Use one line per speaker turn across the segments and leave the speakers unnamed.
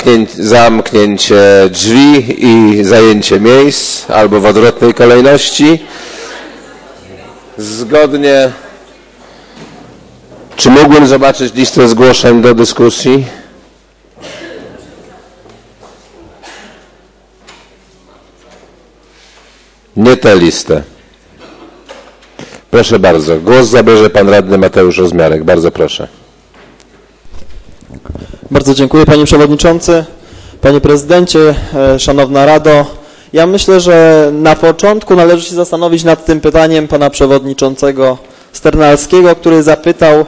zamknięcie drzwi i zajęcie miejsc, albo w odwrotnej kolejności. Zgodnie. Czy mógłbym zobaczyć listę zgłoszeń do dyskusji? Nie tę listę. Proszę bardzo. Głos zabierze pan radny Mateusz Rozmiarek. Bardzo proszę.
Bardzo dziękuję, panie przewodniczący, panie prezydencie, szanowna Rado. Ja myślę, że na początku należy się zastanowić nad tym pytaniem pana przewodniczącego Sternalskiego, który zapytał,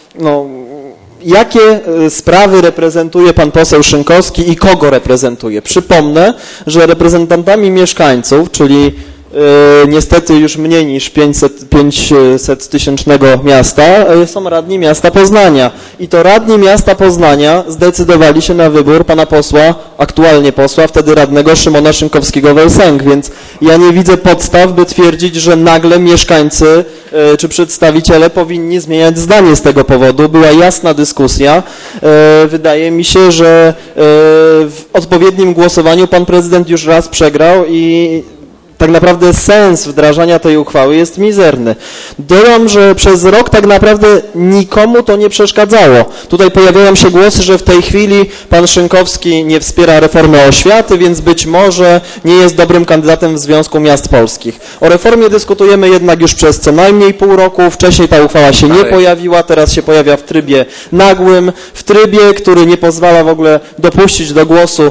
jakie sprawy reprezentuje pan poseł Szynkowski i kogo reprezentuje. Przypomnę, że reprezentantami mieszkańców, czyli niestety już mniej niż 500-tysięcznego miasta, są radni miasta Poznania. I to radni miasta Poznania zdecydowali się na wybór pana posła, aktualnie posła, wtedy radnego Szymona Szynkowskiego-Welsenk, więc ja nie widzę podstaw, by twierdzić, że nagle mieszkańcy czy przedstawiciele powinni zmieniać zdanie z tego powodu. Była jasna dyskusja. Wydaje mi się, że w odpowiednim głosowaniu pan prezydent już raz przegrał i tak naprawdę sens wdrażania tej uchwały jest mizerny. Dodam, że przez rok tak naprawdę nikomu to nie przeszkadzało. Tutaj pojawiają się głosy, że w tej chwili pan Szynkowski nie wspiera reformy oświaty, więc być może nie jest dobrym kandydatem w Związku Miast Polskich. O reformie dyskutujemy jednak już przez co najmniej pół roku. Wcześniej ta uchwała się nie pojawiła, teraz się pojawia w trybie nagłym, w trybie, który nie pozwala w ogóle dopuścić do głosu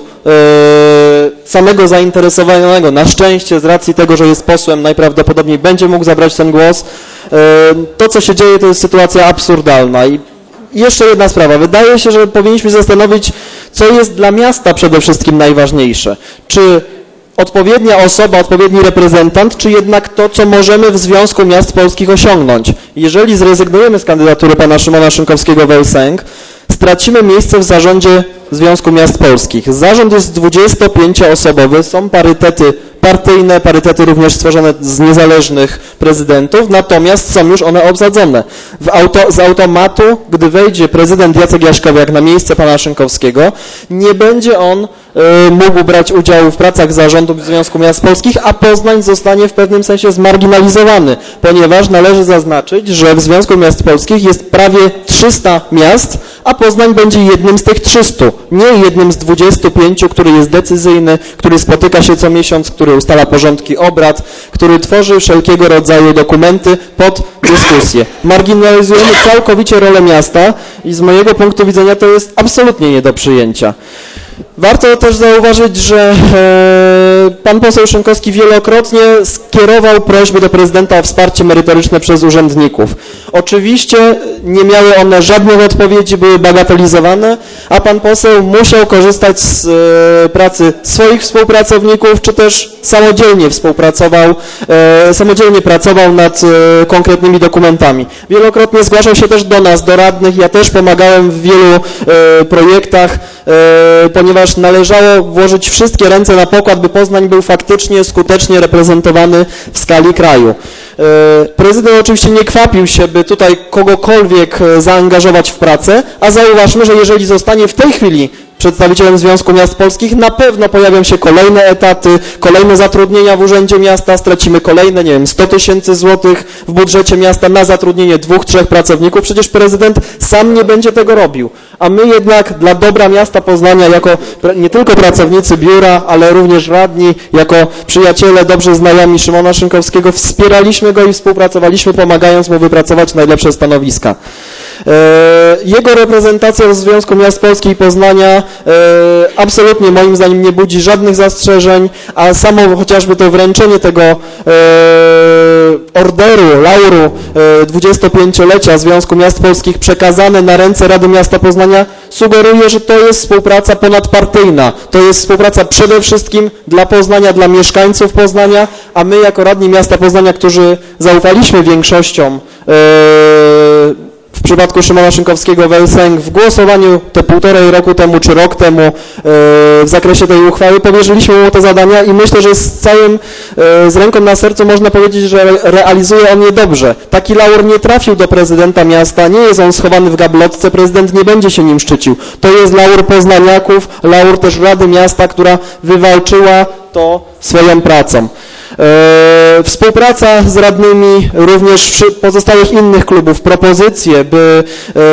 samego zainteresowanego. Na szczęście z racji tego, że jest posłem, najprawdopodobniej będzie mógł zabrać ten głos. To, co się dzieje, to jest sytuacja absurdalna. I jeszcze jedna sprawa. Wydaje się, że powinniśmy zastanowić, co jest dla miasta przede wszystkim najważniejsze. Czy odpowiednia osoba, odpowiedni reprezentant, czy jednak to, co możemy w Związku Miast Polskich osiągnąć. Jeżeli zrezygnujemy z kandydatury pana Szymona Szynkowskiego-Welsenk, stracimy miejsce w zarządzie Związku Miast Polskich. Zarząd jest 25-osobowy, są parytety partyjne, parytety również stworzone z niezależnych prezydentów, natomiast są już one obsadzone. Z automatu, gdy wejdzie prezydent Jacek Jaśkowiak na miejsce pana Szynkowskiego, nie będzie on mógł brać udziału w pracach zarządu Związku Miast Polskich, a Poznań zostanie w pewnym sensie zmarginalizowany, ponieważ należy zaznaczyć, że w Związku Miast Polskich jest prawie 300 miast, a Poznań będzie jednym z tych 300, nie jednym z 25, który jest decyzyjny, który spotyka się co miesiąc, który ustala porządki obrad, który tworzy wszelkiego rodzaju dokumenty pod dyskusję. Marginalizujemy całkowicie rolę miasta i z mojego punktu widzenia to jest absolutnie nie do przyjęcia. Warto też zauważyć, że pan poseł Szynkowski wielokrotnie skierował prośby do prezydenta o wsparcie merytoryczne przez urzędników. Oczywiście nie miały one żadnych odpowiedzi, były bagatelizowane, a pan poseł musiał korzystać z pracy swoich współpracowników, czy też samodzielnie pracował nad konkretnymi dokumentami. Wielokrotnie zgłaszał się też do nas, do radnych, ja też pomagałem w wielu projektach, ponieważ należało włożyć wszystkie ręce na pokład, by Poznań był faktycznie skutecznie reprezentowany w skali kraju. Prezydent oczywiście nie kwapił się, by tutaj kogokolwiek zaangażować w pracę, a zauważmy, że jeżeli zostanie w tej chwili przedstawicielem Związku Miast Polskich, na pewno pojawią się kolejne etaty, kolejne zatrudnienia w Urzędzie Miasta, stracimy kolejne, 100 000 złotych w budżecie miasta na zatrudnienie 2-3 pracowników. Przecież prezydent sam nie będzie tego robił. A my jednak dla dobra miasta Poznania, jako nie tylko pracownicy biura, ale również radni, jako przyjaciele, dobrzy znajomi Szymona Szynkowskiego, wspieraliśmy go i współpracowaliśmy, pomagając mu wypracować najlepsze stanowiska. Jego reprezentacja w Związku Miast Polskich i Poznania absolutnie moim zdaniem nie budzi żadnych zastrzeżeń, a samo chociażby to wręczenie tego orderu, lauru 25-lecia Związku Miast Polskich przekazane na ręce Rady Miasta Poznania sugeruje, że to jest współpraca ponadpartyjna. To jest współpraca przede wszystkim dla Poznania, dla mieszkańców Poznania, a my jako radni miasta Poznania, którzy zaufaliśmy większością w w przypadku Szymona Szynkowskiego-Welsenk w głosowaniu te 1,5 roku temu czy rok temu w zakresie tej uchwały powierzyliśmy mu te zadania i myślę, że z ręką na sercu można powiedzieć, że realizuje on je dobrze. Taki laur nie trafił do prezydenta miasta, nie jest on schowany w gablotce, prezydent nie będzie się nim szczycił. To jest laur poznaniaków, laur też Rady Miasta, która wywalczyła to swoją pracą. Współpraca z radnymi również pozostałych innych klubów, propozycje, by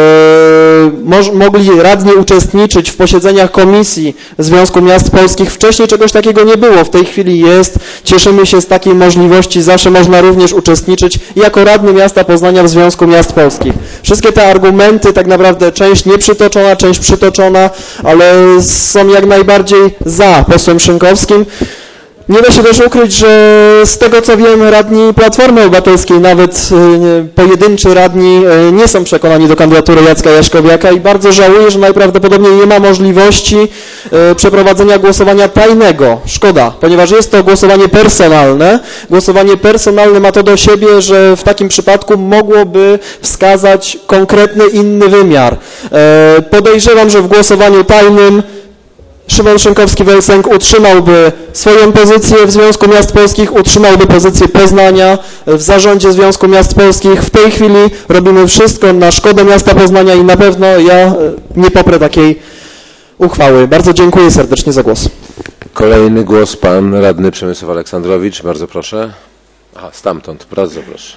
mogli radni uczestniczyć w posiedzeniach komisji Związku Miast Polskich. Wcześniej czegoś takiego nie było, w tej chwili jest. Cieszymy się z takiej możliwości, zawsze można również uczestniczyć jako radny miasta Poznania w Związku Miast Polskich. Wszystkie te argumenty, tak naprawdę część nieprzytoczona, część przytoczona, ale są jak najbardziej za posłem Szynkowskim. Nie da się też ukryć, że z tego co wiem, radni Platformy Obywatelskiej, nawet pojedynczy radni nie są przekonani do kandydatury Jacka Jaśkowiaka i bardzo żałuję, że najprawdopodobniej nie ma możliwości przeprowadzenia głosowania tajnego. Szkoda, ponieważ jest to głosowanie personalne. Głosowanie personalne ma to do siebie, że w takim przypadku mogłoby wskazać konkretny inny wymiar. Podejrzewam, że w głosowaniu tajnym Szymon Szynkowski-Welsenk utrzymałby swoją pozycję w Związku Miast Polskich, utrzymałby pozycję Poznania w zarządzie Związku Miast Polskich. W tej chwili robimy wszystko na szkodę miasta Poznania i na pewno ja nie poprę takiej uchwały. Bardzo dziękuję serdecznie za głos.
Kolejny głos pan radny Przemysław Aleksandrowicz. Bardzo proszę. Aha, stamtąd. Bardzo proszę.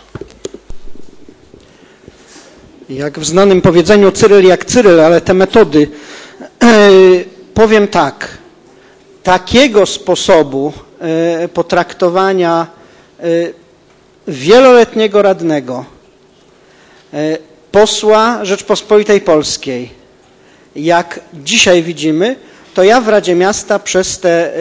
Jak w znanym powiedzeniu Cyryl jak Cyryl, ale te metody... Powiem tak, takiego sposobu potraktowania wieloletniego radnego, posła Rzeczpospolitej Polskiej, jak dzisiaj widzimy, to ja w Radzie Miasta przez te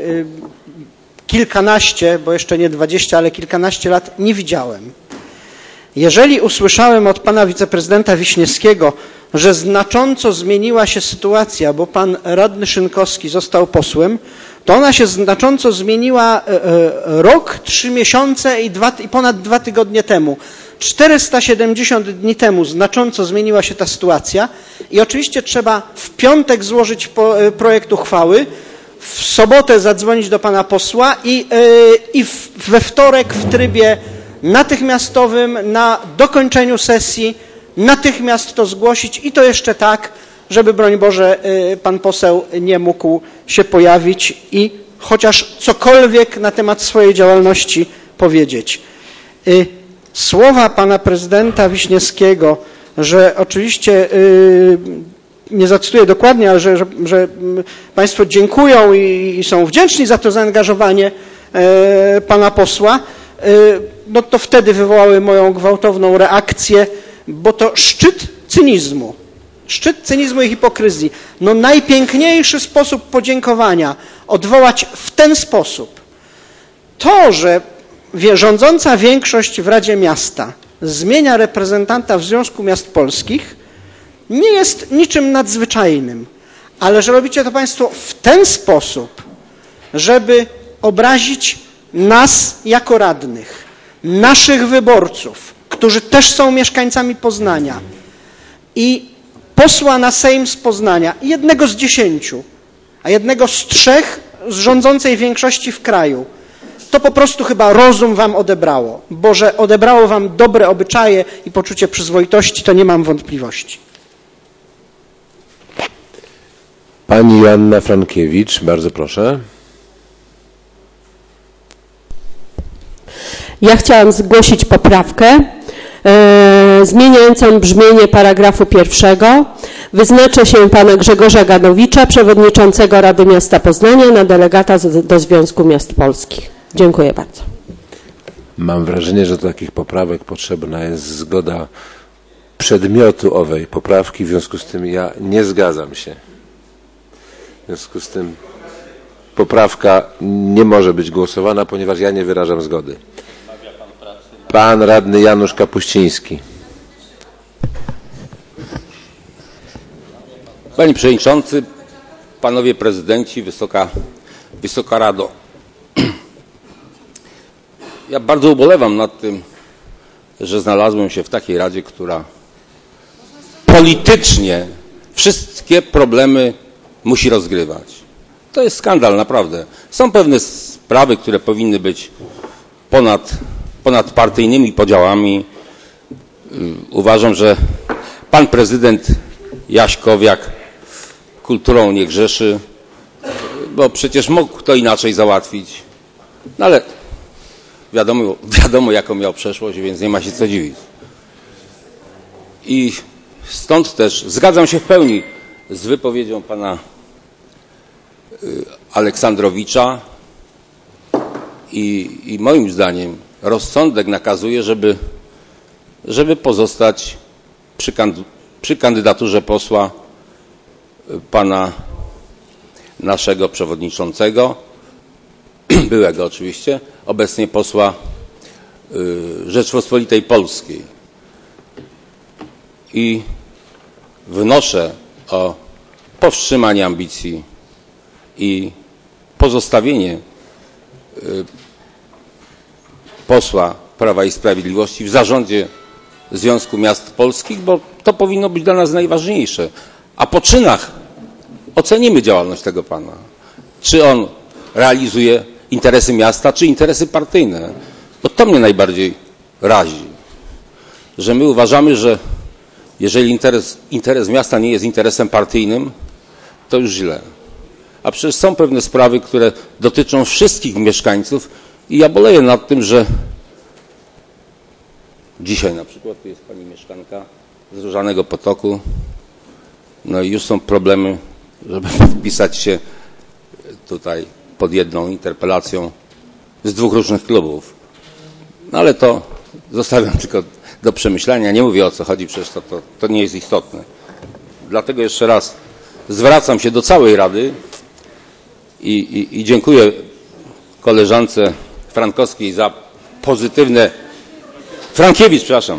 kilkanaście, bo jeszcze nie 20, ale kilkanaście lat nie widziałem. Jeżeli usłyszałem od pana wiceprezydenta Wiśniewskiego, że znacząco zmieniła się sytuacja, bo pan radny Szynkowski został posłem, to ona się znacząco zmieniła rok, 3 miesiące i ponad 2 tygodnie temu. 470 dni temu znacząco zmieniła się ta sytuacja i oczywiście trzeba w piątek złożyć projekt uchwały, w sobotę zadzwonić do pana posła i we wtorek w trybie natychmiastowym na dokończeniu sesji natychmiast to zgłosić i to jeszcze tak, żeby broń Boże pan poseł nie mógł się pojawić i chociaż cokolwiek na temat swojej działalności powiedzieć. Słowa pana prezydenta Wiśniewskiego, że oczywiście, nie zacytuję dokładnie, ale że państwo dziękują i są wdzięczni za to zaangażowanie pana posła, no to wtedy wywołały moją gwałtowną reakcję, bo to szczyt cynizmu i hipokryzji. No najpiękniejszy sposób podziękowania odwołać w ten sposób. To, że rządząca większość w Radzie Miasta zmienia reprezentanta w Związku Miast Polskich, nie jest niczym nadzwyczajnym, ale że robicie to państwo w ten sposób, żeby obrazić nas jako radnych, naszych wyborców, którzy też są mieszkańcami Poznania i posła na Sejm z Poznania, jednego z 10, a jednego z 3 z rządzącej większości w kraju, to po prostu chyba rozum wam odebrało, bo że odebrało wam dobre obyczaje i poczucie przyzwoitości, to nie mam wątpliwości.
Pani Joanna Frankiewicz, bardzo proszę.
Ja chciałam zgłosić poprawkę zmieniającą brzmienie paragrafu 1. Wyznacza się pana Grzegorza Ganowicza, przewodniczącego Rady Miasta Poznania, na delegata do Związku Miast Polskich. Dziękuję bardzo.
Mam wrażenie, że do takich poprawek potrzebna jest zgoda przedmiotu owej poprawki, w związku z tym ja nie zgadzam się. W związku z tym poprawka nie może być głosowana, ponieważ ja nie wyrażam zgody. Pan radny Janusz Kapuściński.
Panie Przewodniczący, Panowie Prezydenci, Wysoka Rado. Ja bardzo ubolewam nad tym, że znalazłem się w takiej Radzie, która politycznie wszystkie problemy musi rozgrywać. To jest skandal, naprawdę. Są pewne sprawy, które powinny być ponad partyjnymi podziałami. Uważam, że pan prezydent Jaśkowiak kulturą nie grzeszy, bo przecież mógł to inaczej załatwić. No ale wiadomo jaką miał przeszłość, więc nie ma się co dziwić. I stąd też zgadzam się w pełni z wypowiedzią pana Aleksandrowicza i moim zdaniem rozsądek nakazuje, żeby pozostać przy kandydaturze posła pana naszego przewodniczącego, byłego oczywiście, obecnie posła Rzeczpospolitej Polskiej. I wnoszę o powstrzymanie ambicji i pozostawienie posła Prawa i Sprawiedliwości w zarządzie Związku Miast Polskich, bo to powinno być dla nas najważniejsze. A po czynach ocenimy działalność tego pana. Czy on realizuje interesy miasta, czy interesy partyjne. Bo to mnie najbardziej razi. Że my uważamy, że jeżeli interes miasta nie jest interesem partyjnym, to już źle. A przecież są pewne sprawy, które dotyczą wszystkich mieszkańców i ja boleję nad tym, że dzisiaj na przykład tu jest pani mieszkanka z Różanego Potoku, no i już są problemy, żeby podpisać się tutaj pod jedną interpelacją z dwóch różnych klubów. No ale to zostawiam tylko do przemyślenia. Nie mówię o co chodzi, przecież to nie jest istotne. Dlatego jeszcze raz zwracam się do całej Rady i dziękuję koleżance Frankowskiej za pozytywne, Frankiewicz, przepraszam,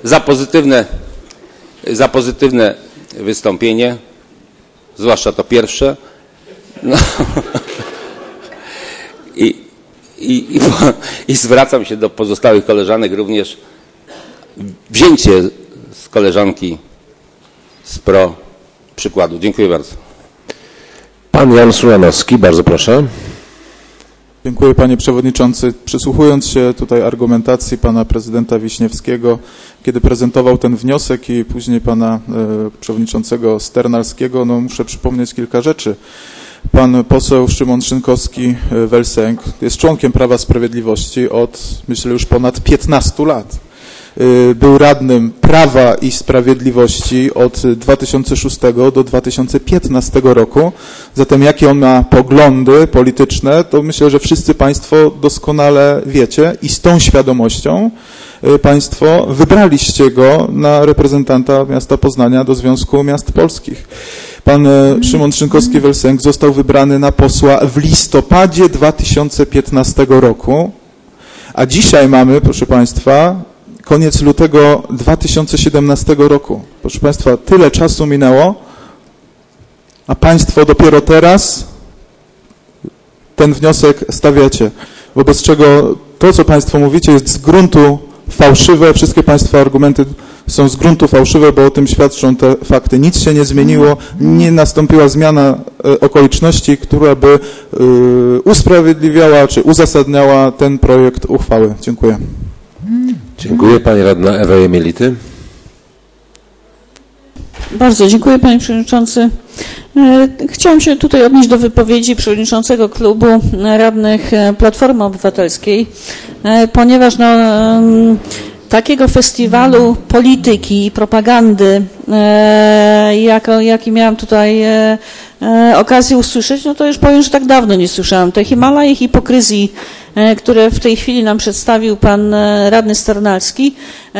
za pozytywne wystąpienie, zwłaszcza to pierwsze. No. I zwracam się do pozostałych koleżanek również wzięcie z koleżanki z PRO przykładu. Dziękuję bardzo.
Pan Jan Sulanowski, bardzo proszę.
Dziękuję panie przewodniczący. Przysłuchując się tutaj argumentacji pana prezydenta Wiśniewskiego, kiedy prezentował ten wniosek i później pana przewodniczącego Sternalskiego, no muszę przypomnieć kilka rzeczy. Pan poseł Szymon Szynkowski-Welsenk jest członkiem Prawa Sprawiedliwości od, myślę, już ponad 15 lat. Był radnym Prawa i Sprawiedliwości od 2006 do 2015 roku. Zatem jakie on ma poglądy polityczne, to myślę, że wszyscy państwo doskonale wiecie i z tą świadomością państwo wybraliście go na reprezentanta miasta Poznania do Związku Miast Polskich. Pan Szymon Szynkowski-Welsenk został wybrany na posła w listopadzie 2015 roku, a dzisiaj mamy, proszę państwa, koniec lutego 2017 roku. Proszę państwa, tyle czasu minęło, a państwo dopiero teraz ten wniosek stawiacie. Wobec czego to, co państwo mówicie, jest z gruntu fałszywe. Wszystkie państwa argumenty są z gruntu fałszywe, bo o tym świadczą te fakty. Nic się nie zmieniło, nie nastąpiła zmiana okoliczności, która by usprawiedliwiała czy uzasadniała ten projekt uchwały. Dziękuję.
Dziękuję. Pani radna Ewa Jemielity.
Bardzo dziękuję panie przewodniczący. Chciałam się tutaj odnieść do wypowiedzi przewodniczącego klubu radnych Platformy Obywatelskiej, ponieważ takiego festiwalu polityki i propagandy, jaki miałam tutaj okazję usłyszeć, no to już powiem, że tak dawno nie słyszałam. Te Himalaje hipokryzji, które w tej chwili nam przedstawił pan radny Sternalski,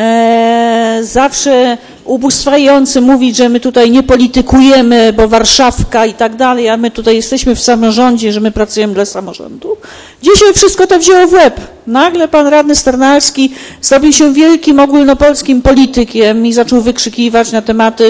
zawsze ubóstwiający mówić, że my tutaj nie politykujemy, bo Warszawka i tak dalej, a my tutaj jesteśmy w samorządzie, że my pracujemy dla samorządu. Dzisiaj wszystko to wzięło w łeb. Nagle pan radny Sternalski zrobił się wielkim ogólnopolskim politykiem i zaczął wykrzykiwać na tematy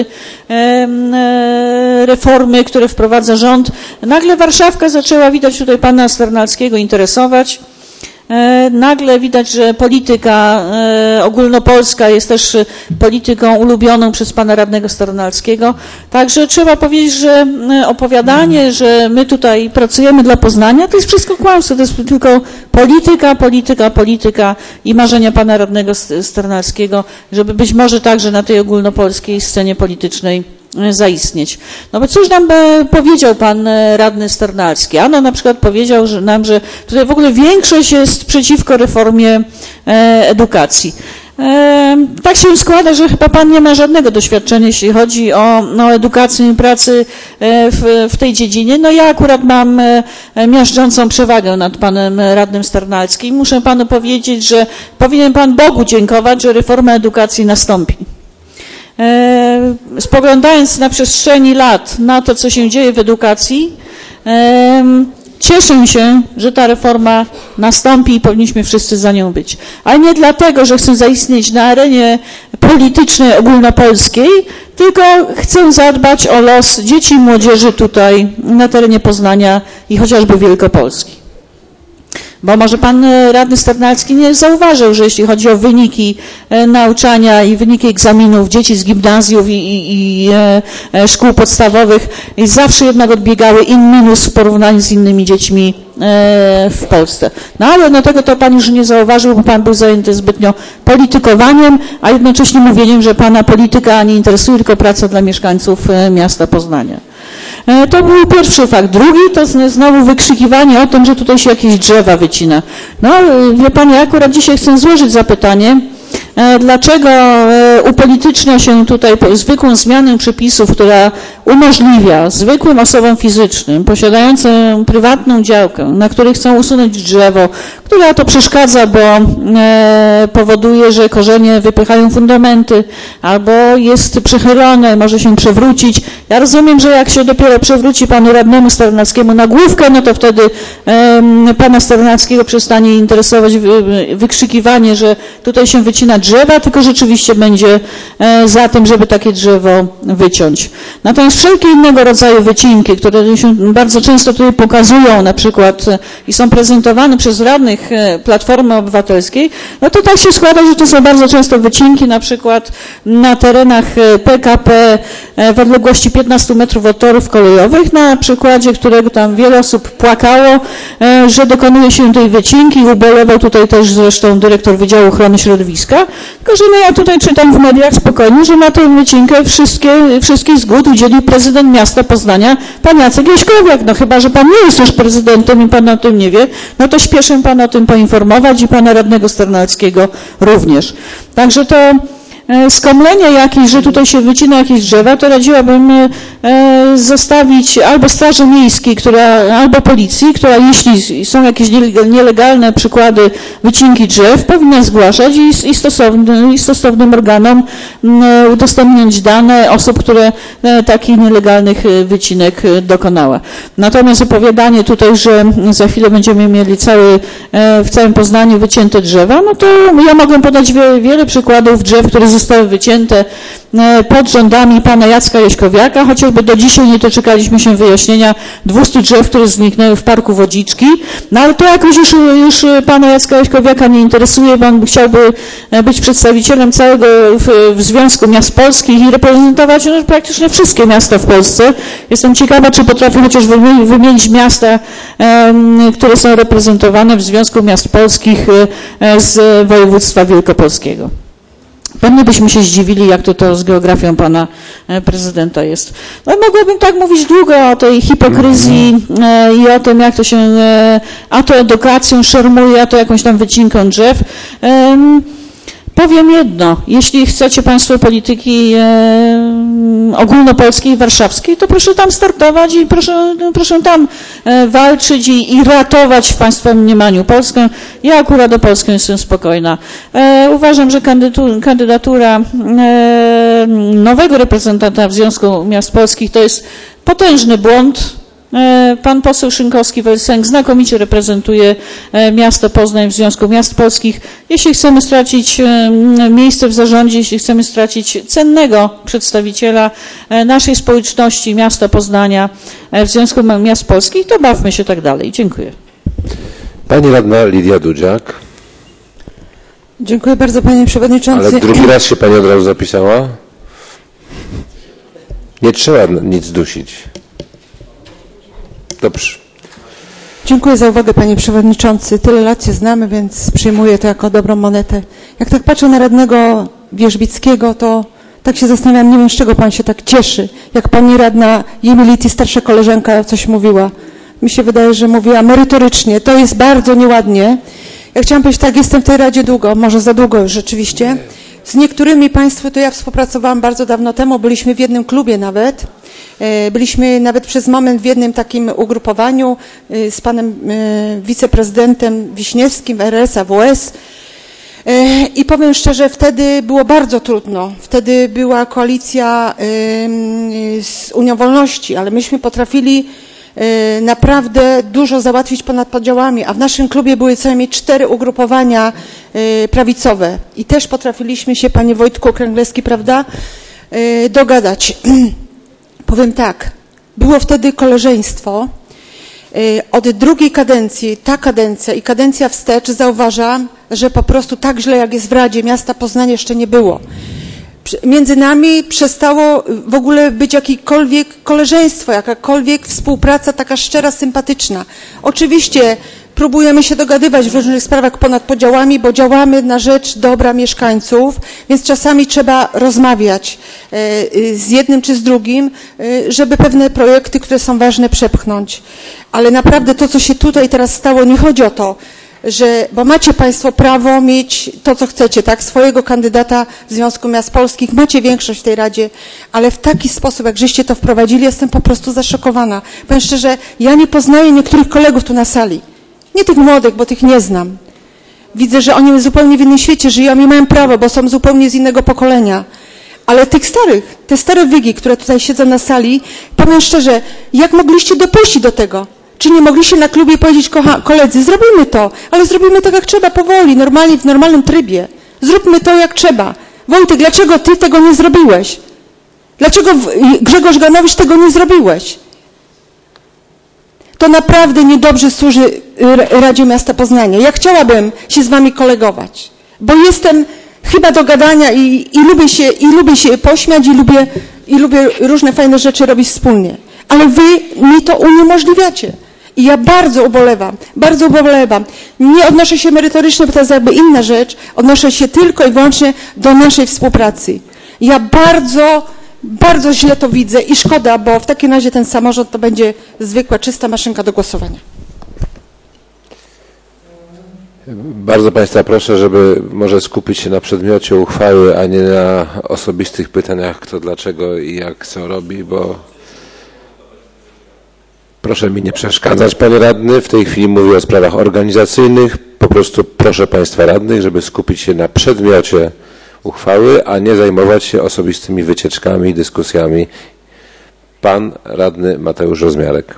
reformy, które wprowadza rząd. Nagle Warszawka zaczęła, widać tutaj pana Sternalskiego, interesować. nagle widać, że polityka ogólnopolska jest też polityką ulubioną przez pana radnego Starnalskiego. Także trzeba powiedzieć, że opowiadanie, że my tutaj pracujemy dla Poznania, to jest wszystko kłamstwo, to jest tylko polityka i marzenia pana radnego Starnalskiego, żeby być może także na tej ogólnopolskiej scenie politycznej zaistnieć. No bo cóż nam powiedział pan radny Starnalski? Ano na przykład powiedział nam, że tutaj w ogóle większość jest przeciwko reformie edukacji. Tak się składa, że chyba pan nie ma żadnego doświadczenia, jeśli chodzi o edukację i pracę w tej dziedzinie. No ja akurat mam miażdżącą przewagę nad panem radnym Starnalskim. Muszę panu powiedzieć, że powinien pan Bogu dziękować, że reforma edukacji nastąpi. Spoglądając na przestrzeni lat na to, co się dzieje w edukacji, cieszę się, że ta reforma nastąpi i powinniśmy wszyscy za nią być. Ale nie dlatego, że chcę zaistnieć na arenie politycznej ogólnopolskiej, tylko chcę zadbać o los dzieci i młodzieży tutaj na terenie Poznania i chociażby Wielkopolski. Bo może pan radny Starnalski nie zauważył, że jeśli chodzi o wyniki nauczania i wyniki egzaminów dzieci z gimnazjów i szkół podstawowych zawsze jednak odbiegały in minus w porównaniu z innymi dziećmi w Polsce. No ale no tego to pan już nie zauważył, bo pan był zajęty zbytnio politykowaniem, a jednocześnie mówieniem, że pana polityka nie interesuje, tylko praca dla mieszkańców miasta Poznania. To był pierwszy fakt. Drugi to znowu wykrzykiwanie o tym, że tutaj się jakieś drzewa wycina. No wie pan, ja akurat dzisiaj chcę złożyć zapytanie, dlaczego upolitycznia się tutaj zwykłą zmianę przepisów, która umożliwia zwykłym osobom fizycznym posiadającym prywatną działkę, na której chcą usunąć drzewo, która to przeszkadza, bo powoduje, że korzenie wypychają fundamenty, albo jest przechylone, może się przewrócić. Ja rozumiem, że jak się dopiero przewróci panu radnemu Starnalskiemu na główkę, no to wtedy pana Starnalskiego przestanie interesować wykrzykiwanie, że tutaj się wycina drzewa, tylko rzeczywiście będzie za tym, żeby takie drzewo wyciąć. Natomiast wszelkie innego rodzaju wycinki, które się bardzo często tutaj pokazują na przykład i są prezentowane przez radnych Platformy Obywatelskiej, no to tak się składa, że to są bardzo często wycinki na przykład na terenach PKP w odległości 15 metrów od torów kolejowych, na przykładzie którego tam wiele osób płakało, że dokonuje się tej wycinki, ubolewał tutaj też zresztą dyrektor Wydziału Ochrony Środowiska, tylko że no ja tutaj czytam w mediach spokojnie, że na tę wycinkę wszystkich zgód udzielił prezydent miasta Poznania, pan Jacek Jaśkowiak. No chyba, że pan nie jest już prezydentem i pan o tym nie wie, no to śpieszę pana o tym poinformować i pana radnego Starnalskiego również. Także to skomlenie jakieś, że tutaj się wycina jakieś drzewa, to radziłabym zostawić albo Straży Miejskiej, albo Policji, która jeśli są jakieś nielegalne przykłady wycinki drzew, powinna zgłaszać i stosownym organom udostępniać dane osób, które takich nielegalnych wycinek dokonała. Natomiast opowiadanie tutaj, że za chwilę będziemy mieli w całym Poznaniu wycięte drzewa, no to ja mogę podać wiele przykładów drzew, które zostały wycięte pod rządami pana Jacka Jaśkowiaka, chociażby do dzisiaj nie doczekaliśmy się wyjaśnienia 200 drzew, które zniknęły w Parku Wodziczki, no ale to jakoś już pana Jacka Jaśkowiaka nie interesuje, bo on chciałby być przedstawicielem całego w Związku Miast Polskich i reprezentować praktycznie wszystkie miasta w Polsce. Jestem ciekawa, czy potrafi chociaż wymienić miasta, które są reprezentowane w Związku Miast Polskich z województwa wielkopolskiego. Pewnie byśmy się zdziwili, jak to z geografią pana prezydenta jest. No, mogłabym tak mówić długo o tej hipokryzji i o tym, jak to się, a to edukacją szermuje, a to jakąś tam wycinką drzew. Powiem jedno, jeśli chcecie państwo polityki ogólnopolskiej, warszawskiej, to proszę tam startować i proszę tam walczyć i ratować w państwa mniemaniu Polskę. Ja akurat o Polskę jestem spokojna. Uważam, że kandydatura nowego reprezentanta w Związku Miast Polskich to jest potężny błąd. Pan poseł Szynkowski-Welsenk znakomicie reprezentuje miasto Poznań w Związku Miast Polskich. Jeśli chcemy stracić miejsce w zarządzie, jeśli chcemy stracić cennego przedstawiciela naszej społeczności miasta Poznania w Związku Miast Polskich, to bawmy się tak dalej. Dziękuję.
Pani radna Lidia Dudziak.
Dziękuję bardzo, panie przewodniczący.
Ale drugi raz się pani od razu zapisała? Nie trzeba nic dusić. Dobrze.
Dziękuję za uwagę, panie przewodniczący. Tyle lat się znamy, więc przyjmuję to jako dobrą monetę. Jak tak patrzę na radnego Wierzbickiego, to tak się zastanawiam, nie wiem, z czego pan się tak cieszy. Jak pani radna Jemility, starsza koleżanka, coś mówiła. Mi się wydaje, że mówiła merytorycznie. To jest bardzo nieładnie. Ja chciałam powiedzieć tak, jestem w tej Radzie długo, może za długo już rzeczywiście. Z niektórymi państwo to ja współpracowałam bardzo dawno temu, byliśmy w jednym klubie nawet. Byliśmy nawet przez moment w jednym takim ugrupowaniu z panem wiceprezydentem Wiśniewskim, RS, AWS. I powiem szczerze, wtedy było bardzo trudno. Wtedy była koalicja z Unią Wolności, ale myśmy potrafili naprawdę dużo załatwić ponad podziałami, a w naszym klubie były co najmniej 4 ugrupowania prawicowe i też potrafiliśmy się, panie Wojtku Kręglewski, prawda, dogadać. Powiem tak, było wtedy koleżeństwo. Od drugiej kadencji, ta kadencja i kadencja wstecz zauważam, że po prostu tak źle jak jest w Radzie Miasta Poznania jeszcze nie było. Między nami przestało w ogóle być jakiekolwiek koleżeństwo, jakakolwiek współpraca taka szczera, sympatyczna. Oczywiście próbujemy się dogadywać w różnych sprawach ponad podziałami, bo działamy na rzecz dobra mieszkańców, więc czasami trzeba rozmawiać z jednym czy z drugim, żeby pewne projekty, które są ważne, przepchnąć. Ale naprawdę to, co się tutaj teraz stało, nie chodzi o to, bo macie państwo prawo mieć to, co chcecie, tak? Swojego kandydata w Związku Miast Polskich, macie większość w tej Radzie, ale w taki sposób, jak żeście to wprowadzili, jestem po prostu zaszokowana. Powiem szczerze, ja nie poznaję niektórych kolegów tu na sali. Nie tych młodych, bo tych nie znam. Widzę, że oni zupełnie w innym świecie żyją i mają prawo, bo są zupełnie z innego pokolenia. Ale tych starych, te stare wygi, które tutaj siedzą na sali, powiem szczerze, jak mogliście dopuścić do tego? Czy nie mogliście na klubie powiedzieć, koledzy, zrobimy to, ale zrobimy to jak trzeba, powoli, normalnie, w normalnym trybie. Zróbmy to jak trzeba. Wojtek, dlaczego ty tego nie zrobiłeś? Dlaczego Grzegorz Ganowicz tego nie zrobiłeś? To naprawdę niedobrze służy Radzie Miasta Poznania. Ja chciałabym się z wami kolegować, bo jestem chyba do gadania i lubię się pośmiać i lubię różne fajne rzeczy robić wspólnie. Ale wy mi to uniemożliwiacie. I ja bardzo ubolewam. Nie odnoszę się merytorycznie, bo to jest jakby inna rzecz. Odnoszę się tylko i wyłącznie do naszej współpracy. Ja bardzo źle to widzę i szkoda, bo w takim razie ten samorząd to będzie zwykła, czysta maszynka do głosowania.
Bardzo państwa proszę, żeby może skupić się na przedmiocie uchwały, a nie na osobistych pytaniach, kto dlaczego i jak co robi, bo proszę mi nie przeszkadzać, panie radny. W tej chwili mówię o sprawach organizacyjnych. Po prostu proszę państwa radnych, żeby skupić się na przedmiocie uchwały, a nie zajmować się osobistymi wycieczkami i dyskusjami. Pan radny Mateusz Rozmiarek.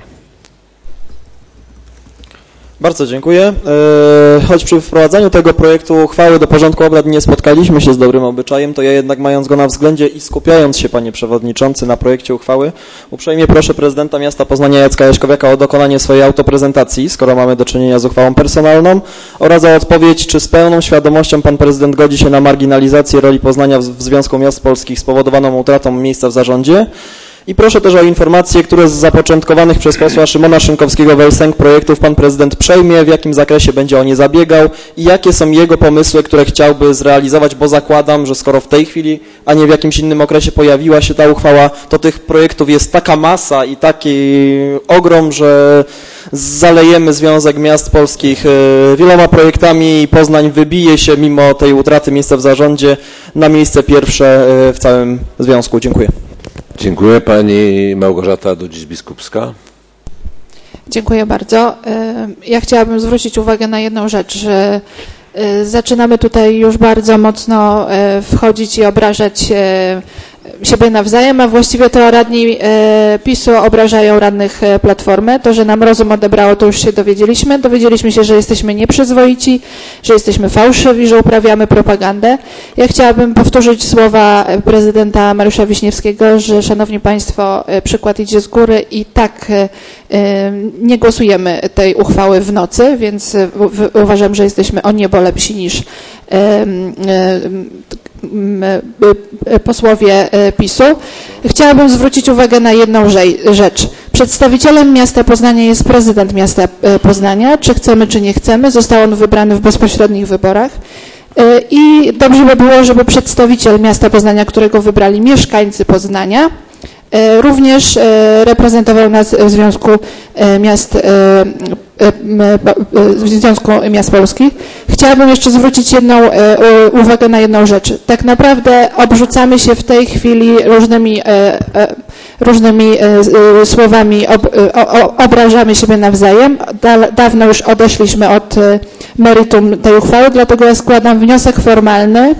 Bardzo dziękuję. Choć przy wprowadzaniu tego projektu uchwały do porządku obrad nie spotkaliśmy się z dobrym obyczajem, to ja jednak mając go na względzie i skupiając się, panie przewodniczący, na projekcie uchwały, uprzejmie proszę prezydenta miasta Poznania Jacka Jaśkowiaka o dokonanie swojej autoprezentacji, skoro mamy do czynienia z uchwałą personalną, oraz o odpowiedź, czy z pełną świadomością pan prezydent godzi się na marginalizację roli Poznania w Związku Miast Polskich spowodowaną utratą miejsca w zarządzie. I proszę też o informację, które z zapoczątkowanych przez posła Szymona Szynkowskiego-Welsenk projektów pan prezydent przejmie, w jakim zakresie będzie o nie zabiegał i jakie są jego pomysły, które chciałby zrealizować, bo zakładam, że skoro w tej chwili, a nie w jakimś innym okresie pojawiła się ta uchwała, to tych projektów jest taka masa i taki ogrom, że zalejemy Związek Miast Polskich wieloma projektami i Poznań wybije się mimo tej utraty miejsca w zarządzie na miejsce pierwsze w całym związku. Dziękuję.
Dziękuję. Pani Małgorzata Dudziś-Biskupska.
Dziękuję bardzo. Ja chciałabym zwrócić uwagę na jedną rzecz, że zaczynamy tutaj już bardzo mocno wchodzić i obrażać siebie nawzajem, a właściwie to radni PiS-u obrażają radnych Platformy. To, że nam rozum odebrało, to już się dowiedzieliśmy. Dowiedzieliśmy się, że jesteśmy nieprzyzwoici, że jesteśmy fałszywi, że uprawiamy propagandę. Ja chciałabym powtórzyć słowa prezydenta Mariusza Wiśniewskiego, że szanowni państwo, przykład idzie z góry i tak nie głosujemy tej uchwały w nocy, więc uważam, że jesteśmy o niebo lepsi niż posłowie PiS-u. Chciałabym zwrócić uwagę na jedną rzecz. Przedstawicielem miasta Poznania jest prezydent miasta Poznania. Czy chcemy, czy nie chcemy. Został on wybrany w bezpośrednich wyborach. I dobrze by było, żeby przedstawiciel miasta Poznania, którego wybrali mieszkańcy Poznania, również reprezentował nas w Związku Miast Polskich. Chciałabym jeszcze zwrócić uwagę na jedną rzecz. Tak naprawdę obrzucamy się w tej chwili różnymi słowami, obrażamy siebie nawzajem. Dawno już odeszliśmy od meritum tej uchwały, dlatego ja składam wniosek formalny.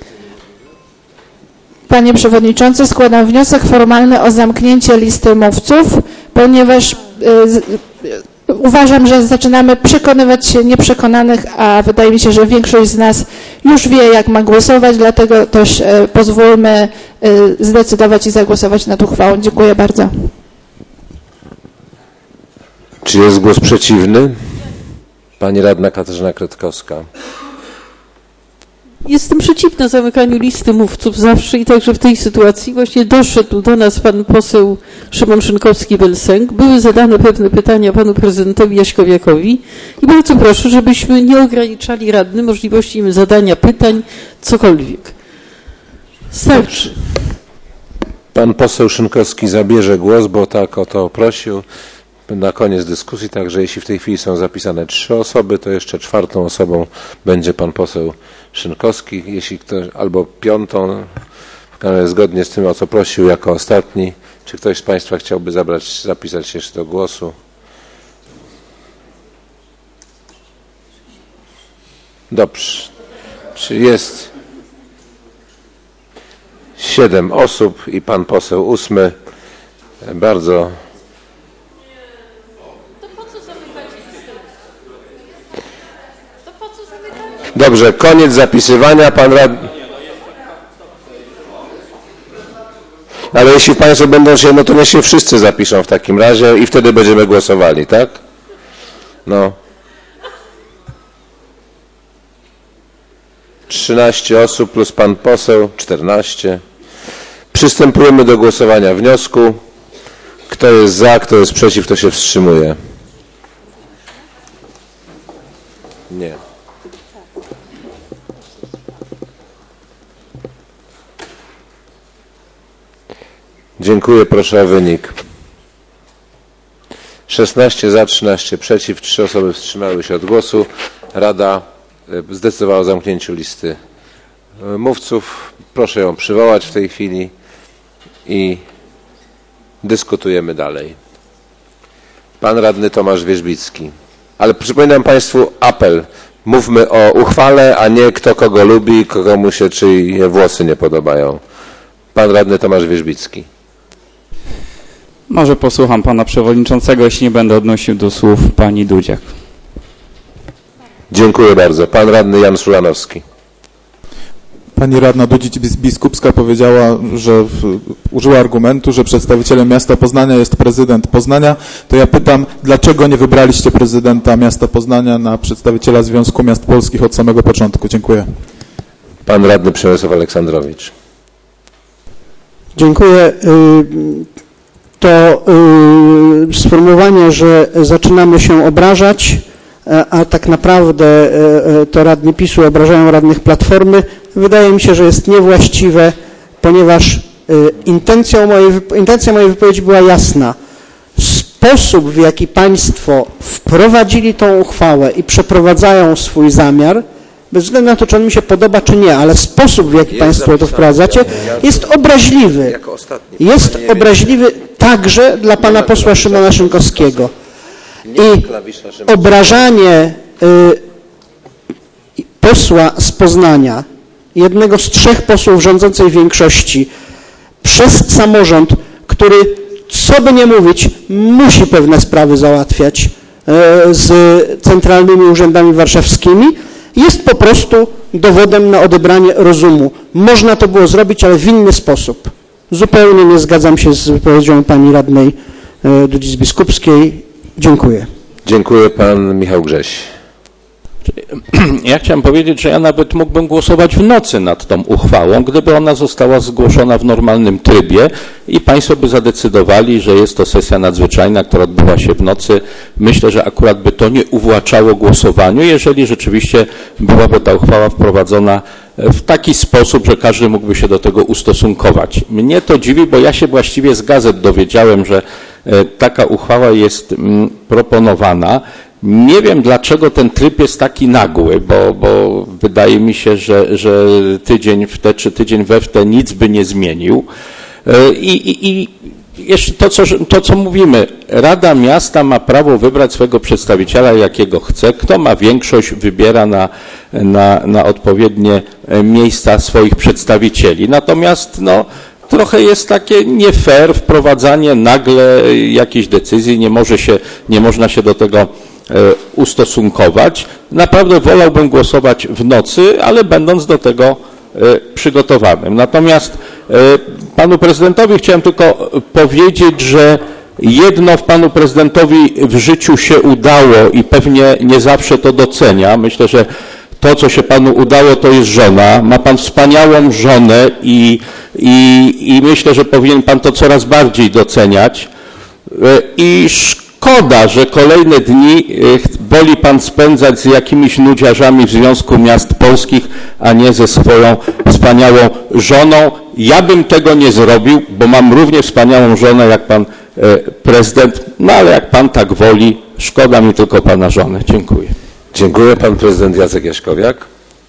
Panie Przewodniczący, składam wniosek formalny o zamknięcie listy mówców, ponieważ uważam, że zaczynamy przekonywać się nieprzekonanych, a wydaje mi się, że większość z nas już wie, jak ma głosować, dlatego też pozwólmy zdecydować i zagłosować nad uchwałą. Dziękuję bardzo.
Czy jest głos przeciwny? Pani radna Katarzyna Kretkowska.
Jestem przeciwna zamykaniu listy mówców zawsze i także w tej sytuacji. Właśnie doszedł do nas pan poseł Szymon Szynkowski-Welsenk. Były zadane pewne pytania panu prezydentowi Jaśkowiakowi i bardzo proszę, żebyśmy nie ograniczali radnym możliwości im zadania pytań, cokolwiek. Starczy.
Pan poseł Szynkowski zabierze głos, bo tak o to prosił na koniec dyskusji, także jeśli w tej chwili są zapisane 3 osoby, to jeszcze 4. osobą będzie pan poseł Szynkowski, jeśli ktoś, albo 5, zgodnie z tym, o co prosił, jako ostatni. Czy ktoś z państwa chciałby zapisać się jeszcze do głosu? Dobrze. Czy jest 7 osób i pan poseł 8. Bardzo. Dobrze, koniec zapisywania. Pan radny. Ale jeśli państwo będą się, no to niech się wszyscy zapiszą w takim razie i wtedy będziemy głosowali, tak? No. 13 osób plus pan poseł, 14. Przystępujemy do głosowania wniosku. Kto jest za, kto jest przeciw, kto się wstrzymuje? Nie. Dziękuję, proszę o wynik. 16 za, 13 przeciw, 3 osoby wstrzymały się od głosu. Rada zdecydowała o zamknięciu listy mówców. Proszę ją przywołać w tej chwili i dyskutujemy dalej. Pan radny Tomasz Wierzbicki. Ale przypominam państwu apel. Mówmy o uchwale, a nie kto kogo lubi, komu się czyje włosy nie podobają. Pan radny Tomasz Wierzbicki.
Może posłucham pana przewodniczącego, jeśli nie będę odnosił do słów pani Dudziak.
Dziękuję bardzo. Pan radny Jan Szulanowski.
Pani radna Dudzic-Biskupska powiedziała, że użyła argumentu, że przedstawicielem miasta Poznania jest prezydent Poznania. To ja pytam, dlaczego nie wybraliście prezydenta miasta Poznania na przedstawiciela Związku Miast Polskich od samego początku? Dziękuję.
Pan radny Przemysław Aleksandrowicz.
Dziękuję. To sformułowanie, że zaczynamy się obrażać, a tak naprawdę to radni PiS-u obrażają radnych Platformy, wydaje mi się, że jest niewłaściwe, ponieważ intencja mojej wypowiedzi była jasna. Sposób, w jaki państwo wprowadzili tą uchwałę i przeprowadzają swój zamiar, bez względu na to, czy on mi się podoba, czy nie, ale sposób, w jaki państwo to wprowadzacie, jest obraźliwy. Jest obraźliwy także dla pana posła Szymona Szynkowskiego. I obrażanie posła z Poznania, jednego z 3 posłów rządzącej większości, przez samorząd, który, co by nie mówić, musi pewne sprawy załatwiać z centralnymi urzędami warszawskimi, jest po prostu dowodem na odebranie rozumu. Można to było zrobić, ale w inny sposób. Zupełnie nie zgadzam się z wypowiedzią pani radnej Dudzic-Biskupskiej. Dziękuję.
Dziękuję. Pan Michał Grześ.
Ja chciałem powiedzieć, że ja nawet mógłbym głosować w nocy nad tą uchwałą, gdyby ona została zgłoszona w normalnym trybie i Państwo by zadecydowali, że jest to sesja nadzwyczajna, która odbywa się w nocy. Myślę, że akurat by to nie uwłaczało głosowaniu, jeżeli rzeczywiście byłaby ta uchwała wprowadzona w taki sposób, że każdy mógłby się do tego ustosunkować. Mnie to dziwi, bo ja się właściwie z gazet dowiedziałem, że taka uchwała jest proponowana. Nie wiem, dlaczego ten tryb jest taki nagły, bo wydaje mi się, że tydzień w te czy tydzień we w te nic by nie zmienił. I jeszcze to, co mówimy, Rada Miasta ma prawo wybrać swojego przedstawiciela, jakiego chce. Kto ma większość, wybiera na odpowiednie miejsca swoich przedstawicieli. Natomiast trochę jest takie nie fair wprowadzanie nagle jakiejś decyzji, nie można się do tego ustosunkować. Naprawdę wolałbym głosować w nocy, ale będąc do tego przygotowanym. Natomiast panu prezydentowi chciałem tylko powiedzieć, że jedno w panu prezydentowi w życiu się udało i pewnie nie zawsze to docenia. Myślę, że to, co się panu udało, to jest żona. Ma pan wspaniałą żonę i myślę, że powinien pan to coraz bardziej doceniać. I szkoda, że kolejne dni woli pan spędzać z jakimiś nudziarzami w Związku Miast Polskich, a nie ze swoją wspaniałą żoną. Ja bym tego nie zrobił, bo mam równie wspaniałą żonę jak pan prezydent, ale jak pan tak woli, szkoda mi tylko pana żony. Dziękuję.
Dziękuję. Pan prezydent Jacek Jaśkowiak.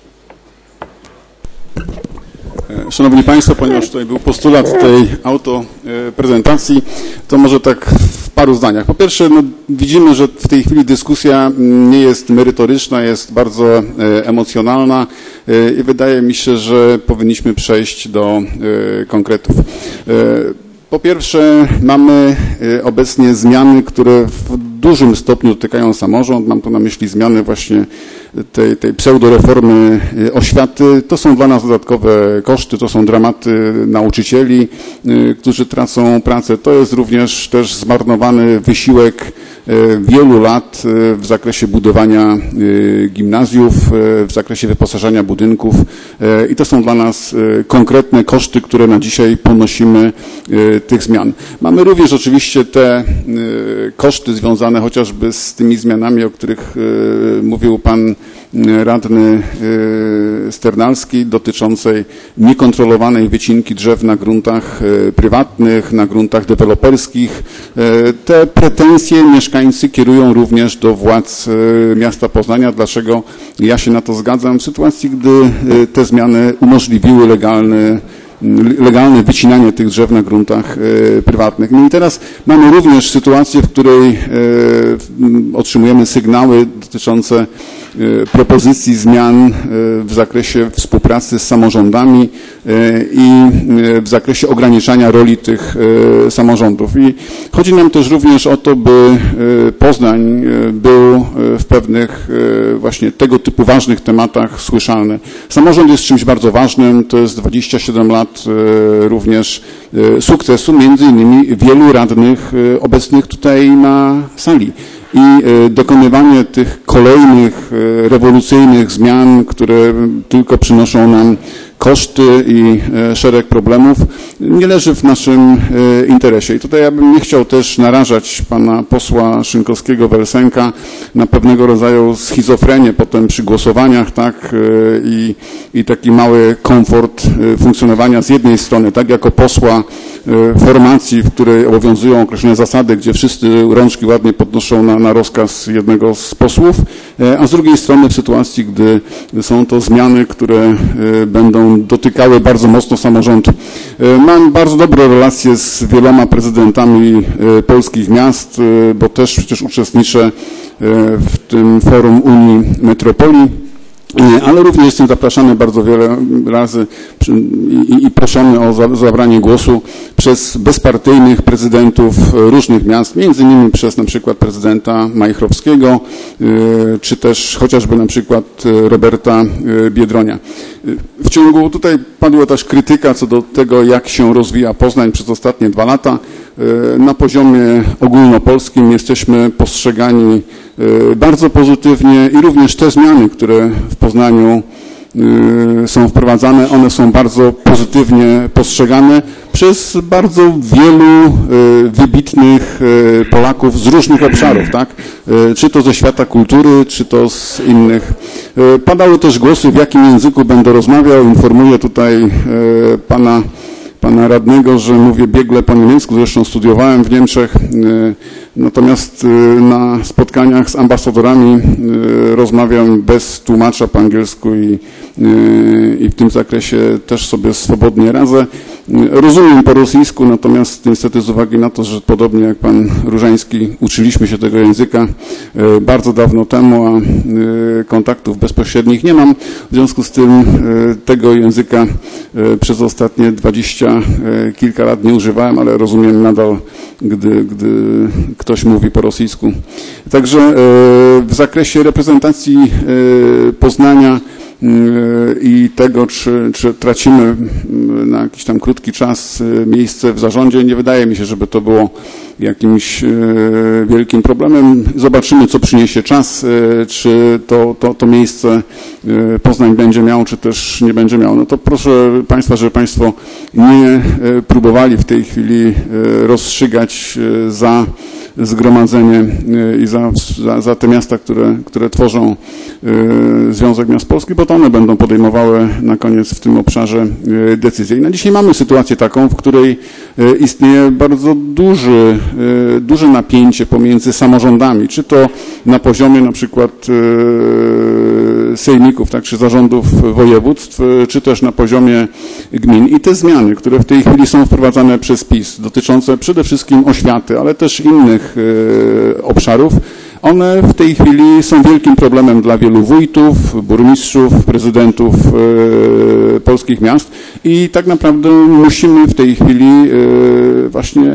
Szanowni Państwo, ponieważ tutaj był postulat tej autoprezentacji, to może tak w paru zdaniach. Po pierwsze, widzimy, że w tej chwili dyskusja nie jest merytoryczna, jest bardzo emocjonalna i wydaje mi się, że powinniśmy przejść do konkretów. Po pierwsze, mamy obecnie zmiany, które w dużym stopniu dotykają samorząd. Mam tu na myśli zmiany właśnie tej pseudoreformy oświaty. To są dla nas dodatkowe koszty, to są dramaty nauczycieli, którzy tracą pracę. To jest również też zmarnowany wysiłek wielu lat w zakresie budowania gimnazjów, w zakresie wyposażenia budynków i to są dla nas konkretne koszty, które na dzisiaj ponosimy tych zmian. Mamy również oczywiście te koszty związane chociażby z tymi zmianami, o których mówił pan radny Sternalski, dotyczącej niekontrolowanej wycinki drzew na gruntach prywatnych, na gruntach deweloperskich. Te pretensje mieszkańcy kierują również do władz miasta Poznania. Dlaczego ja się na to zgadzam? W sytuacji, gdy te zmiany umożliwiły legalne wycinanie tych drzew na gruntach prywatnych. No i teraz mamy również sytuację, w której otrzymujemy sygnały dotyczące propozycji zmian w zakresie współpracy z samorządami i w zakresie ograniczania roli tych samorządów. I chodzi nam też również o to, by Poznań był w pewnych właśnie tego typu ważnych tematach słyszalny. Samorząd jest czymś bardzo ważnym, to jest 27 lat również sukcesu, między innymi wielu radnych obecnych tutaj na sali. I dokonywanie tych kolejnych rewolucyjnych zmian, które tylko przynoszą nam koszty i szereg problemów, nie leży w naszym interesie. I tutaj ja bym nie chciał też narażać pana posła Szynkowskiego-Welsenka na pewnego rodzaju schizofrenię potem przy głosowaniach, tak, i taki mały komfort funkcjonowania z jednej strony, tak, jako posła formacji, w której obowiązują określone zasady, gdzie wszyscy rączki ładnie podnoszą na rozkaz jednego z posłów, a z drugiej strony w sytuacji, gdy są to zmiany, które będą dotykały bardzo mocno samorządu. Mam bardzo dobre relacje z wieloma prezydentami polskich miast, bo też przecież uczestniczę w tym forum Unii Metropolii ale również jestem zapraszany bardzo wiele razy i proszony o zabranie głosu przez bezpartyjnych prezydentów różnych miast, między innymi przez na przykład prezydenta Majchrowskiego, czy też chociażby na przykład Roberta Biedronia. Tutaj padła też krytyka co do tego, jak się rozwija Poznań przez ostatnie 2 lata. Na poziomie ogólnopolskim jesteśmy postrzegani bardzo pozytywnie i również te zmiany, które w Poznaniu są wprowadzane, one są bardzo pozytywnie postrzegane przez bardzo wielu wybitnych Polaków z różnych obszarów, tak? Czy to ze świata kultury, czy to z innych. Padały też głosy, w jakim języku będę rozmawiał. Informuję tutaj pana radnego, że mówię biegle po niemiecku, zresztą studiowałem w Niemczech, natomiast na spotkaniach z ambasadorami rozmawiam bez tłumacza po angielsku i w tym zakresie też sobie swobodnie radzę. Rozumiem po rosyjsku, natomiast niestety z uwagi na to, że podobnie jak pan Różański uczyliśmy się tego języka bardzo dawno temu, a kontaktów bezpośrednich nie mam, w związku z tym tego języka przez ostatnie 20 kilka lat nie używałem, ale rozumiem nadal, gdy ktoś mówi po rosyjsku. Także w zakresie reprezentacji Poznania i tego, czy tracimy na jakiś tam krótki czas miejsce w zarządzie, nie wydaje mi się, żeby to było jakimś wielkim problemem. Zobaczymy, co przyniesie czas, czy to miejsce Poznań będzie miał, czy też nie będzie miał. No to proszę Państwa, żeby Państwo nie próbowali w tej chwili rozstrzygać za zgromadzenie i za te miasta, które tworzą Związek Miast Polskich, bo to one będą podejmowały na koniec w tym obszarze decyzje. I na dzisiaj mamy sytuację taką, w której istnieje bardzo duże napięcie pomiędzy samorządami, czy to na poziomie na przykład sejmików, tak, czy zarządów województw, czy też na poziomie gmin. I te zmiany, które w tej chwili są wprowadzane przez PiS, dotyczące przede wszystkim oświaty, ale też innych obszarów, one w tej chwili są wielkim problemem dla wielu wójtów, burmistrzów, prezydentów polskich miast i tak naprawdę musimy w tej chwili właśnie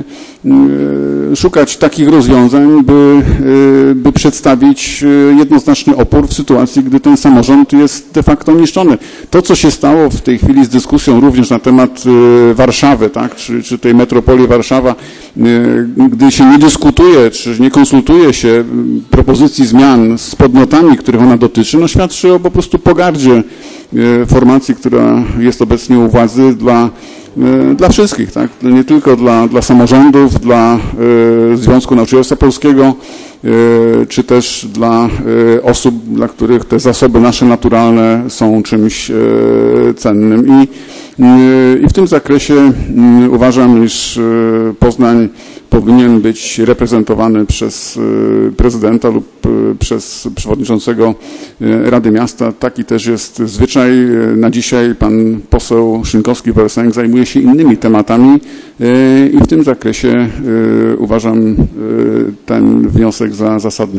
szukać takich rozwiązań, by przedstawić jednoznaczny opór w sytuacji, gdy ten samorząd jest de facto niszczony. To, co się stało w tej chwili z dyskusją również na temat Warszawy, tak, czy tej metropolii Warszawa, gdy się nie dyskutuje, czy nie konsultuje się propozycji zmian z podmiotami, których ona dotyczy, no świadczy o po prostu pogardzie formacji, która jest obecnie u władzy dla wszystkich, tak? Nie tylko dla samorządów, dla Związku Nauczycielstwa Polskiego, czy też dla osób, dla których te zasoby nasze naturalne są czymś cennym. I w tym zakresie uważam, iż Poznań powinien być reprezentowany przez prezydenta lub przez przewodniczącego Rady Miasta. Taki też jest zwyczaj. Na dzisiaj pan poseł Szynkowski-Welsenk zajmuje się innymi tematami i w tym zakresie uważam ten wniosek za zasadny.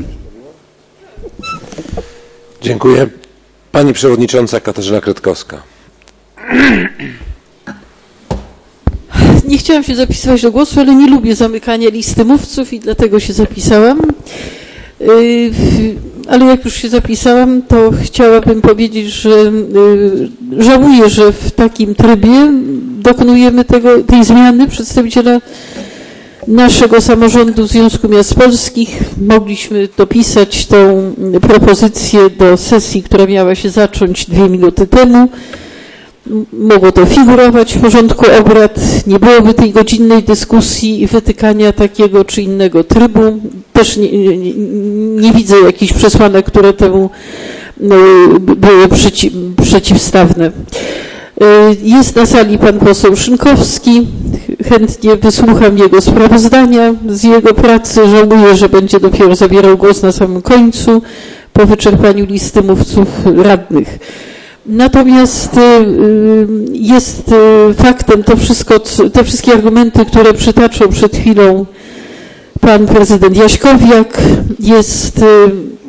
Dziękuję. Pani przewodnicząca Katarzyna Kretkowska.
Nie chciałam się zapisywać do głosu, ale nie lubię zamykania listy mówców i dlatego się zapisałam. Ale jak już się zapisałam, to chciałabym powiedzieć, że żałuję, że w takim trybie dokonujemy tej zmiany przedstawiciela naszego samorządu Związku Miast Polskich. Mogliśmy dopisać tą propozycję do sesji, która miała się zacząć 2 minuty temu. Mogło to figurować w porządku obrad, nie byłoby tej godzinnej dyskusji i wytykania takiego czy innego trybu. Też nie widzę jakichś przesłanek, które temu były przeciwstawne. Jest na sali pan poseł Szynkowski. Chętnie wysłucham jego sprawozdania z jego pracy. Żałuję, że będzie dopiero zabierał głos na samym końcu po wyczerpaniu listy mówców radnych. Natomiast jest faktem te wszystkie argumenty, które przytaczał przed chwilą pan prezydent Jaśkowiak, jest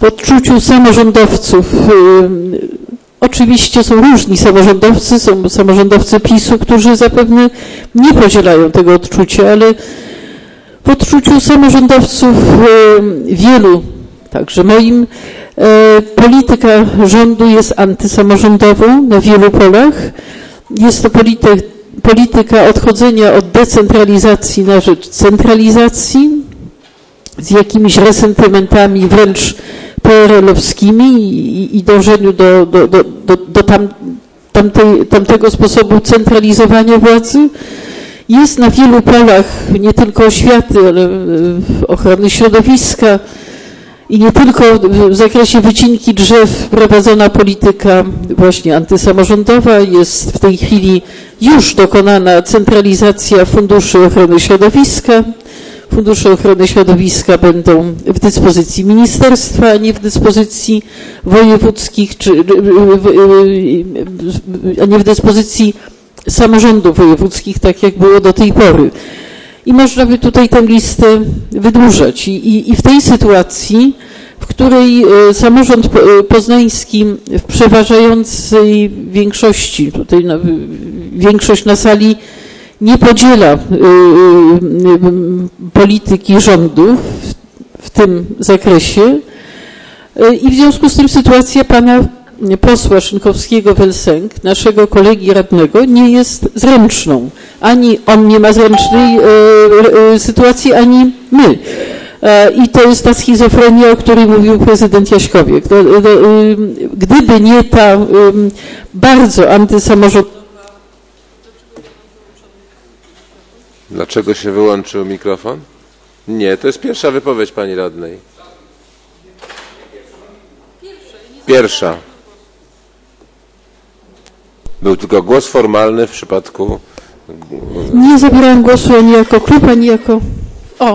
w odczuciu samorządowców. Oczywiście są różni samorządowcy, są samorządowcy PiS-u, którzy zapewne nie podzielają tego odczucia, ale w odczuciu samorządowców wielu, także moim, polityka rządu jest antysamorządową na wielu polach. Jest to polityka odchodzenia od decentralizacji na rzecz centralizacji z jakimiś resentymentami wręcz PRL-owskimi i dążeniu do tamtego sposobu centralizowania władzy. Jest na wielu polach, nie tylko oświaty, ale ochrony środowiska i nie tylko w zakresie wycinki drzew prowadzona polityka właśnie antysamorządowa. Jest w tej chwili już dokonana centralizacja funduszy ochrony środowiska. Fundusze ochrony środowiska będą w dyspozycji ministerstwa, a nie w dyspozycji wojewódzkich, a nie w dyspozycji samorządów wojewódzkich, tak jak było do tej pory. I można by tutaj tę listę wydłużać. I w tej sytuacji, w której samorząd poznański w przeważającej większości, tutaj większość na sali nie podziela polityki rządu w tym zakresie i w związku z tym sytuacja pana posła Szynkowskiego-Welsenk, naszego kolegi radnego, nie jest zręczną. Ani on nie ma zręcznej sytuacji, ani my. I to jest ta schizofrenia, o której mówił prezydent Jaśkowiak. Gdyby nie ta bardzo antysamorządowa...
Dlaczego się wyłączył mikrofon? Nie, to jest pierwsza wypowiedź pani radnej. Pierwsza. Był tylko głos formalny w przypadku...
Nie zabierałem głosu ani jako klub, ani jako... O!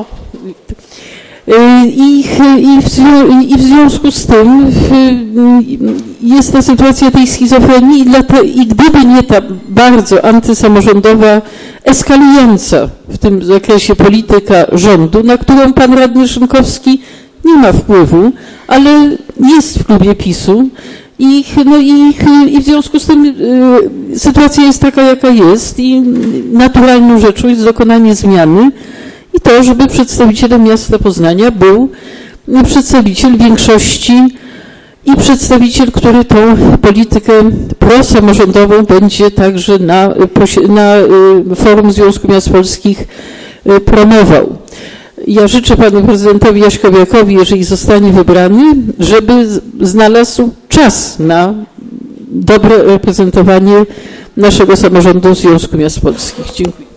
I w związku z tym jest ta sytuacja tej schizofrenii i gdyby nie ta bardzo antysamorządowa, eskalująca w tym zakresie polityka rządu, na którą pan radny Szynkowski nie ma wpływu, ale jest w klubie PiS-u i w związku z tym sytuacja jest taka, jaka jest i naturalną rzeczą jest dokonanie zmiany i to, żeby przedstawicielem miasta Poznania był przedstawiciel większości i przedstawiciel, który tą politykę prosamorządową będzie także na forum Związku Miast Polskich promował. Ja życzę panu prezydentowi Jaśkowiakowi, jeżeli zostanie wybrany, żeby znalazł czas na dobre reprezentowanie naszego samorządu w Związku Miast Polskich. Dziękuję.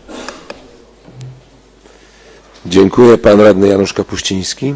Dziękuję. Pan radny Janusz Kapuściński.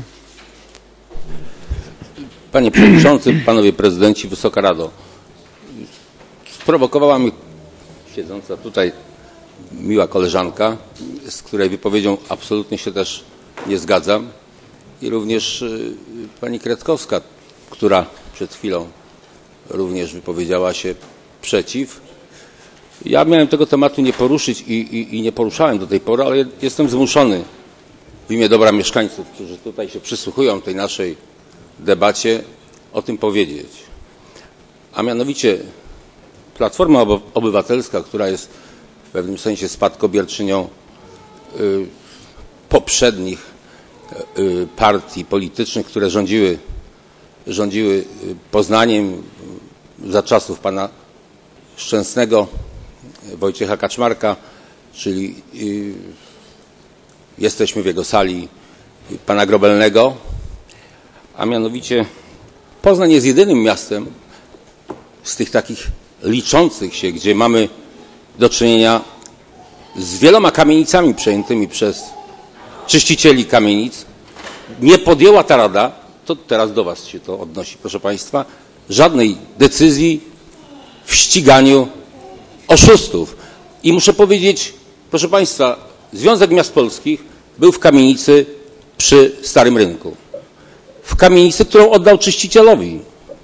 Panie Przewodniczący, Panowie Prezydenci, Wysoka Rado. Sprowokowała mnie siedząca tutaj miła koleżanka, z której wypowiedzią absolutnie się też nie zgadzam, i również pani Kretkowska, która przed chwilą również wypowiedziała się przeciw. Ja miałem tego tematu nie poruszyć i nie poruszałem do tej pory, ale jestem zmuszony w imię dobra mieszkańców, którzy tutaj się przysłuchują tej naszej debacie, o tym powiedzieć. A mianowicie Platforma Obywatelska, która jest w pewnym sensie spadkobierczynią poprzednich partii politycznych, które rządziły Poznaniem za czasów pana Szczęsnego, Wojciecha Kaczmarka, czyli jesteśmy w jego sali, pana Grobelnego, a mianowicie Poznań jest jedynym miastem z tych takich liczących się, gdzie mamy do czynienia z wieloma kamienicami przejętymi przez czyścicieli kamienic. Nie podjęła ta Rada, to teraz do was się to odnosi, proszę państwa, żadnej decyzji w ściganiu oszustów. I muszę powiedzieć, proszę państwa, Związek Miast Polskich był w kamienicy przy Starym Rynku. W kamienicy, którą oddał czyścicielowi.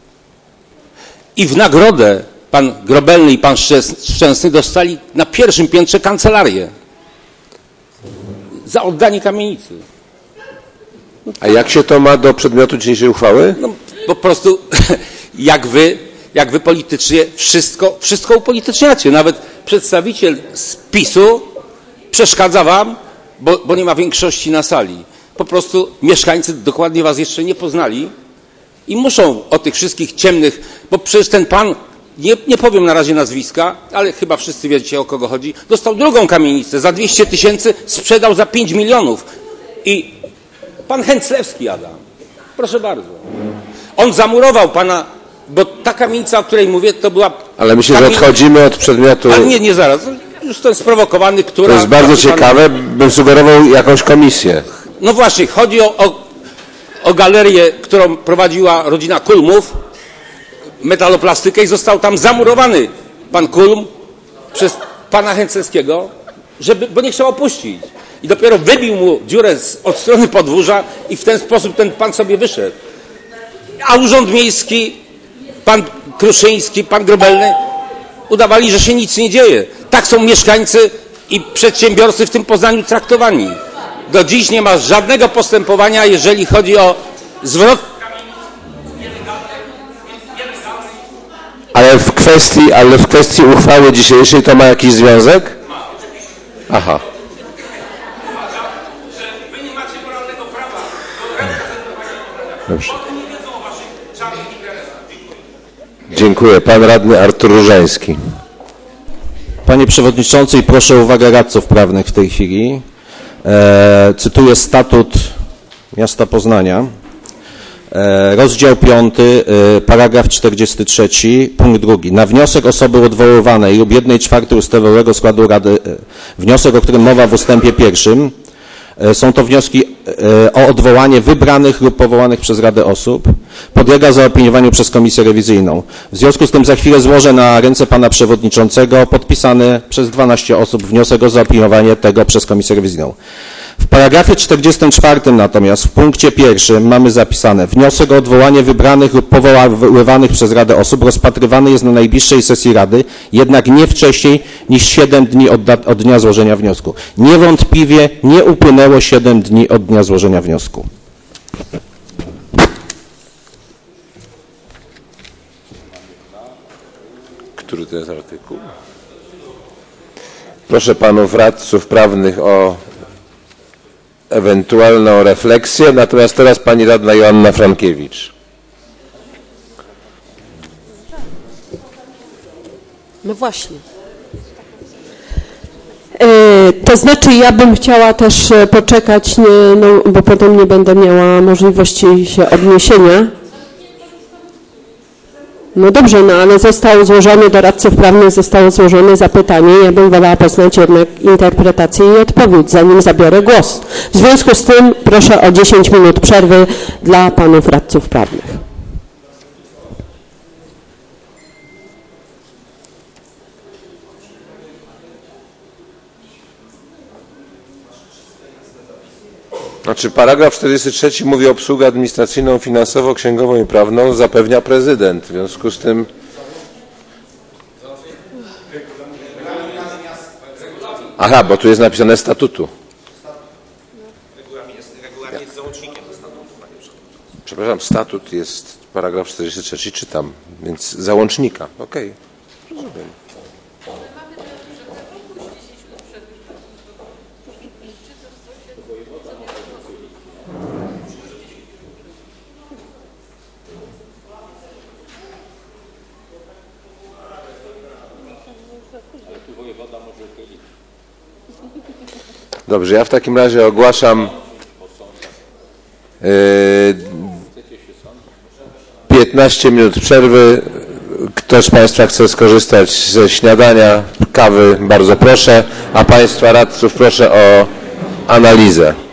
I w nagrodę pan Grobelny i pan Szczęsny dostali na pierwszym piętrze kancelarię za oddanie kamienicy.
A jak się to ma do przedmiotu dzisiejszej uchwały?
No, po prostu jak wy politycznie wszystko upolityczniacie. Nawet przedstawiciel z PiS-u przeszkadza wam, bo nie ma większości na sali. Po prostu mieszkańcy dokładnie was jeszcze nie poznali i muszą o tych wszystkich ciemnych, bo przecież ten pan, nie powiem na razie nazwiska, ale chyba wszyscy wiecie, o kogo chodzi, dostał drugą kamienicę za 200 000, sprzedał za 5 milionów. I pan Hęclewski Adam, proszę bardzo, on zamurował pana, bo ta kamienica, o której mówię, to była...
Ale myślę, że odchodzimy od przedmiotu...
Ale nie zaraz, już ten sprowokowany, która...
To jest bardzo ciekawe, bym sugerował jakąś komisję.
No właśnie, chodzi o galerię, którą prowadziła rodzina Kulmów, metaloplastykę, i został tam zamurowany pan Kulm przez pana Hęclewskiego, bo nie chciał opuścić. I dopiero wybił mu dziurę od strony podwórza i w ten sposób ten pan sobie wyszedł. A Urząd Miejski, pan Kruszyński, pan Grobelny udawali, że się nic nie dzieje. Tak są mieszkańcy i przedsiębiorcy w tym Poznaniu traktowani. Do dziś nie ma żadnego postępowania, jeżeli chodzi o zwrot.
Ale w kwestii uchwały dzisiejszej to ma jakiś związek? Aha. Dobrze. Dziękuję. Pan radny Artur Różański.
Panie Przewodniczący, i proszę o uwagę radców prawnych w tej chwili. Cytuję statut miasta Poznania. Rozdział 5, paragraf 43, punkt 2. Na wniosek osoby odwoływanej lub 1/4 ustawowego składu Rady, wniosek, o którym mowa w ustępie 1, są to wnioski o odwołanie wybranych lub powołanych przez Radę osób, podlega zaopiniowaniu przez Komisję Rewizyjną. W związku z tym za chwilę złożę na ręce Pana Przewodniczącego podpisany przez 12 osób wniosek o zaopiniowanie tego przez Komisję Rewizyjną. W paragrafie 44 natomiast w punkcie 1 mamy zapisane: wniosek o odwołanie wybranych lub powoływanych przez Radę osób rozpatrywany jest na najbliższej sesji Rady, jednak nie wcześniej niż 7 dni od dnia złożenia wniosku. Niewątpliwie nie upłynęło 7 dni od dnia złożenia wniosku.
Który to jest artykuł? Proszę panów radców prawnych o ewentualną refleksję, natomiast teraz pani radna Joanna Frankiewicz.
No właśnie. To znaczy, ja bym chciała też poczekać, bo potem nie będę miała możliwości się odniesienia. No dobrze, ale zostało złożone do radców prawnych, zostało złożone zapytanie. Ja bym wolała poznać jednak interpretację i odpowiedź, zanim zabiorę głos. W związku z tym proszę o 10 minut przerwy dla panów radców prawnych.
Znaczy paragraf 43 mówi o obsługę administracyjną, finansową, księgową i prawną zapewnia prezydent. W związku z tym... Aha, bo tu jest napisane statutu. Regulamin jest załącznikiem do statutu, panie przewodniczący. Przepraszam, statut jest paragraf 43, czytam, więc załącznika. Okej. Rozumiem. Dobrze, ja w takim razie ogłaszam 15 minut przerwy. Ktoś z Państwa chce skorzystać ze śniadania, kawy, bardzo proszę, a Państwa radców proszę o analizę.